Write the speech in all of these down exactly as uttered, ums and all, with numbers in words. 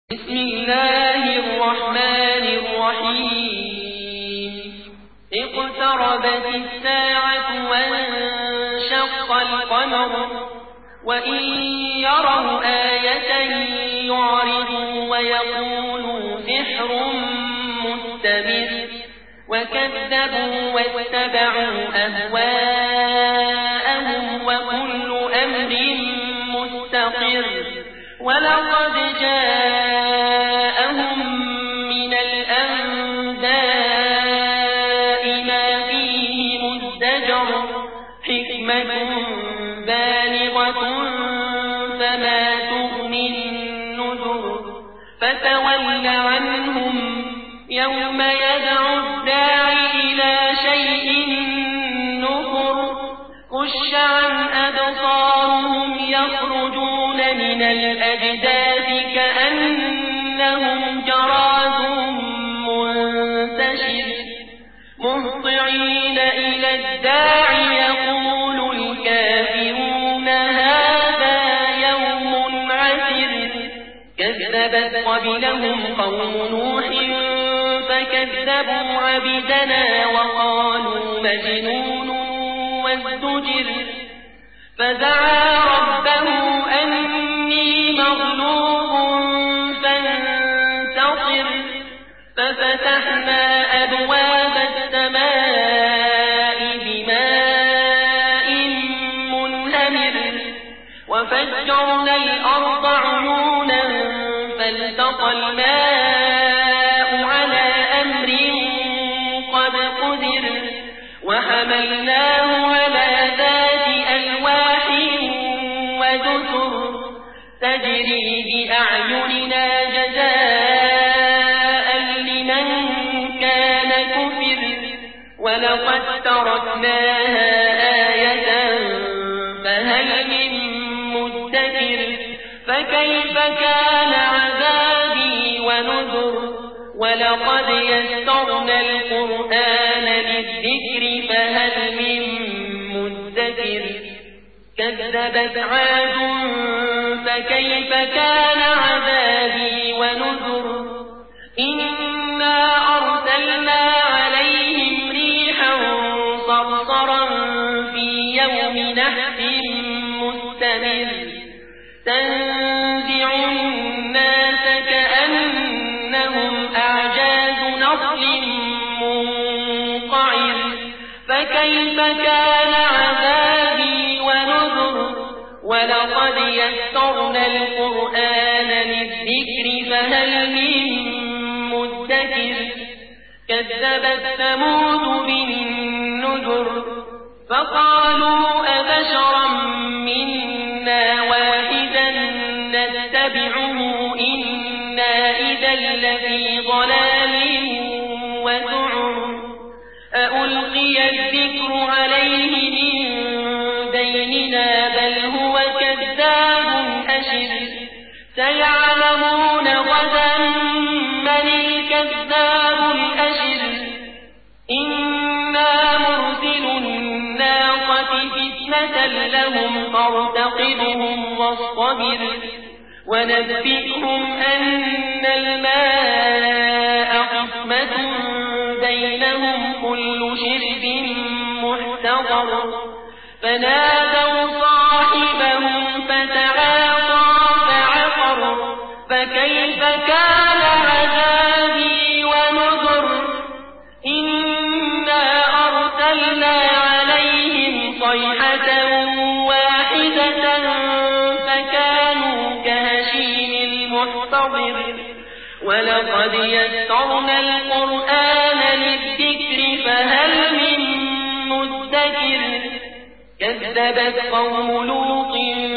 بسم الله الرحمن الرحيم اقتربت الساعة وانشق القمر وإن يروا آية يعرضوا ويقولوا سحر مستمر وكذبوا واتبعوا أهواءهم وكل أمر مستقر ولقد جاءهم من الأنباء ما فيه مزدجر حكمة بالغة فما تغني النذر فتول عنهم يوم يدعو الداعي إلى شيء نكر خش عن أبصارهم يخرجون من الأجداث كأنهم جراد منتشر مهطعين إلى الداعي يقول الكافرون هذا يوم عسر كذبت قبلهم قوم نوح فكذبوا عبدنا وقالوا مجنون وازدجر فدعا ربه أني مغلوب فانتصر ففتحنا أبواب السماء بماء منهمر وفجرنا الأرض عيونا فالتقى الماء على أمر قد قدر وحملناه على ذات ألواح ودسر تجري بأعيننا جزاء لمن كان كفر ولقد تركناها آية فهل من مدكر فكيف كان عذابي ونذر ولقد يسرنا القرآن للذكر فهل من مدكر كذبت عاد فكيف كان عذابي ونذر إنا أرسلنا عليهم ريحا صرصرا في يوم نحس مستمر تنزع الناس كأنهم أعجاز نخل منقعر فكيف كان عذابي ونذر ولقد يسرنا القرآن للذكر فهل من مدكر كذبت ثمود بالنذر فقالوا أبشرا منا واحدا نتبعه إنا إذا لفي ضلال وسعر أألقي الذكر عليه من بيننا بل هو كذاب أشر سيعلمون غدا من الكذاب الأشر إنا مرسل الناقة فتنة لهم فارتقبهم واصطبر ونبئهم أن الماء قسمة بينهم كل شرب محتضر فنادوا صاحبهم فتعاطى فعقر فكيف كان عذابي ونذر إنا أرسلنا عليهم صيحة واحدة فكانوا كهشيم المحتضر ولقد يسرنا القرآن للذكر فهل من مدكر كذبت قوم لوط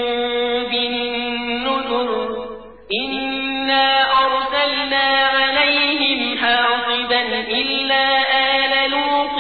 بالنذر إنا أرسلنا عليهم حاصبا إلا آل لوط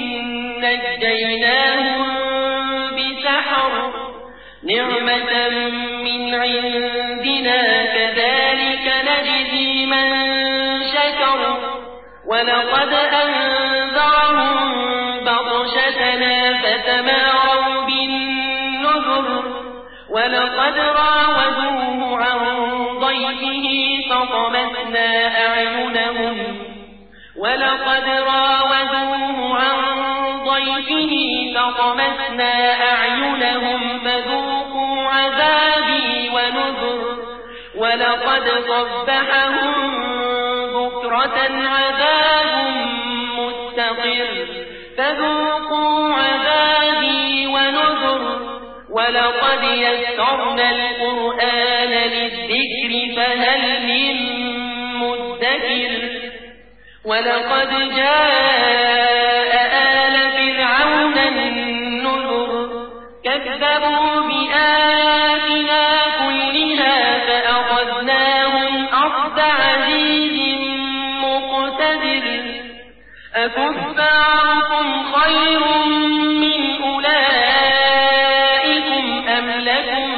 نجيناهم بسحر نعمة من عندنا كذلك نجزي من شكر ولقد أنذرهم بطشتنا فتماروا بالنذر ولقد راودوه عن ضيفه فطمسنا أعينهم ولقد راودوه عن ضيفه فطمسنا أعينهم فذوقوا عذابي ونذر ولقد صبحهم بكرة عذاب مستقر فذوقوا عذابي ونذر ولقد يسرنا القرآن للذكر فهل من مدكر ولقد جاء آل فرعون النذر كذبوا بآياتنا كلها فأخذناهم أخذ عزيز مقتدر أكفاركم خير من أولئكم أم لكم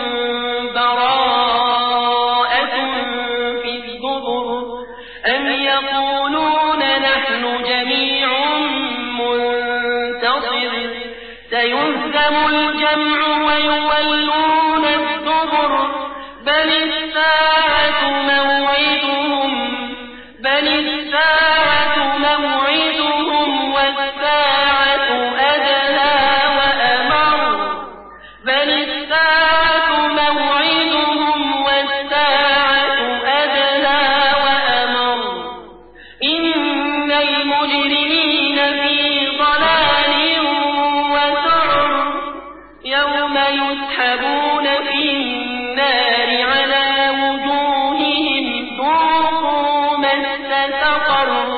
براءة في الزبر أم يقولون نحن جميع منتصر سيهزم الجمع ويولون الدبر بل الساعة موعدهم بل الساعة موعدهم والساعة أدهى وأمر بل الساعة موعدهم والساعة أدهى وأمر إن المجرمين في ضلال وسعر يوم يسحبون في النار على وجوههم ذوقوا مس سقر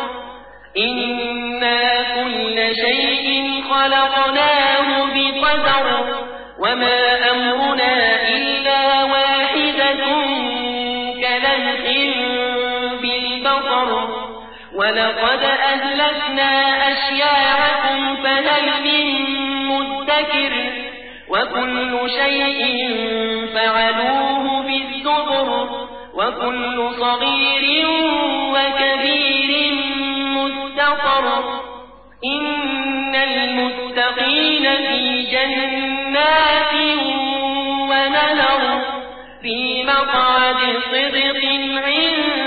إنا كل شيء خلقناه بقدر وما أمرنا إلا واحدة كلمح بالبصر ولقد أهلكنا أشياعكم فهل من مدكر وكل شيء فعلوه بالزبر وكل صغير وكبير مستقر إن المتقين في جنات ونهر في مقعد صدق عند